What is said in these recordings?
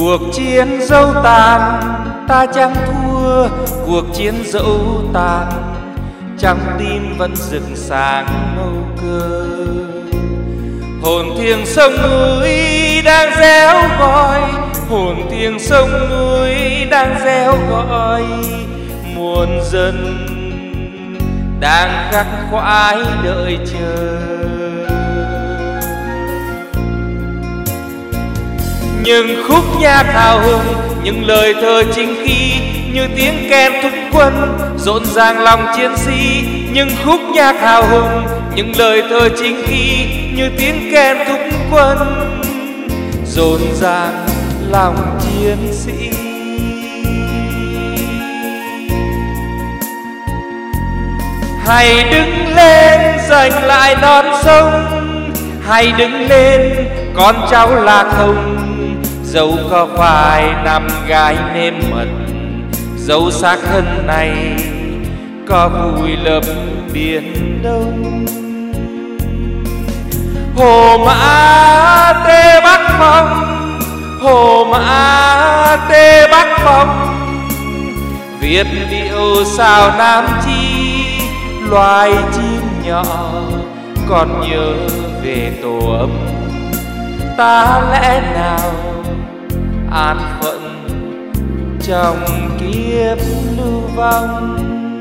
Cuộc chiến dẫu tàn ta chẳng thua, cuộc chiến dẫu tàn trong tim vẫn rực sáng màu cờ. Hồn thiêng sông núi đang réo gọi, hồn thiêng sông núi đang réo gọi. Muôn dân đang khắc khoải đợi chờ. Những khúc nhạc hào hùng, những lời thơ chính khí, như tiếng kèn thúc quân rộn ràng lòng chiến sĩ. Những khúc nhạc hào hùng, những lời thơ chính khí, như tiếng kèn thúc quân rộn ràng lòng chiến sĩ. Hãy đứng lên giành lại non sông, hãy đứng lên con cháu Lạc Hồng. Dẫu có phải nằm gai nêm mật, dẫu xác thân này có vùi lấp biển Đông. Hồ Mã Tê Bắc Phong, Hồ Mã Tê Bắc Phong, viết điệu sao Nam Chi. Loài chim nhỏ còn nhớ về tổ ấm, ta lẽ nào an phận trong kiếp lưu vong.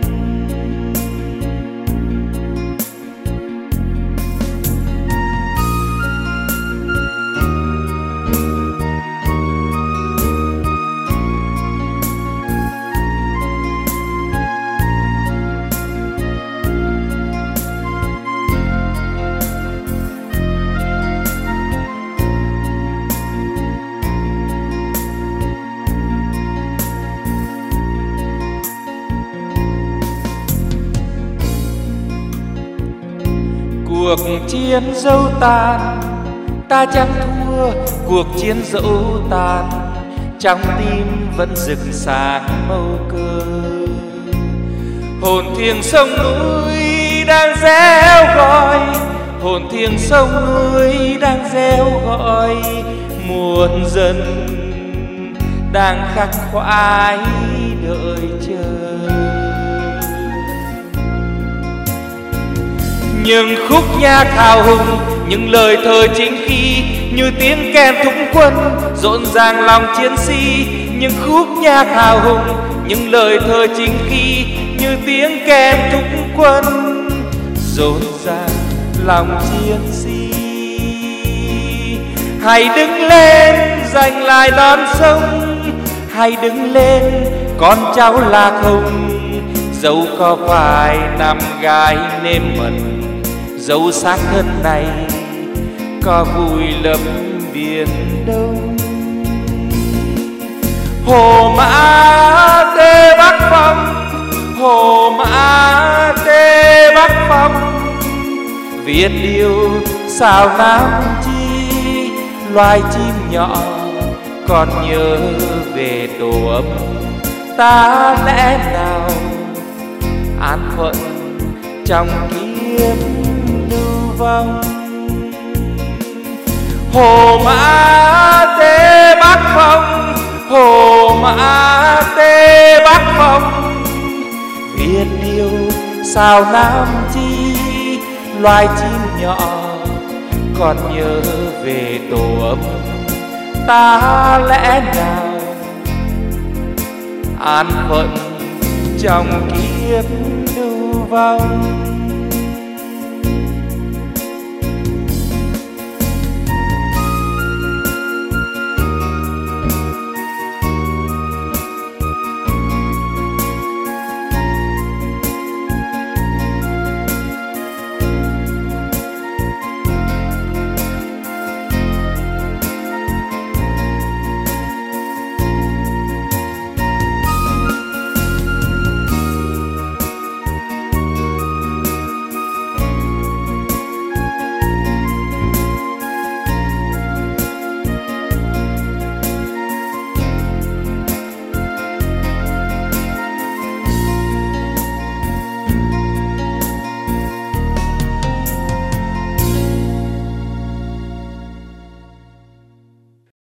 Cuộc chiến dẫu tàn ta chẳng thua, cuộc chiến dẫu tàn trong tim vẫn rực sáng màu cờ. Hồn thiêng sông núi đang réo gọi, hồn thiêng sông núi đang réo gọi. Muôn dân đang khắc khoải đợi chờ. Những khúc nhạc hào hùng, những lời thơ chính khí, như tiếng kèn thúc quân rộn ràng lòng chiến sĩ. Những khúc nhạc hào hùng, những lời thơ chính khí, như tiếng kèn thúc quân rộn ràng lòng chiến sĩ. Hãy đứng lên giành lại non sông, hãy đứng lên con cháu Lạc Hồng. Dẫu có phải nằm gai nêm mật, dẫu xác thân này có vùi lấp biển Đông. Hồ Mã Tê Bắc Phong, Hồ Mã Tê Bắc Phong, viết điệu sao Nam Chi. Loài chim nhỏ còn nhớ về tổ ấm, ta lẽ nào an phận trong kiếp lưu vong. Hồ Mã Tê Bắc Phong, Hồ Mã Tê Bắc Phong, viết điệu sao Nam Chi. Loài chim nhỏ còn nhớ về tổ ấm, ta lẽ nào an phận trong kiếp lưu vong.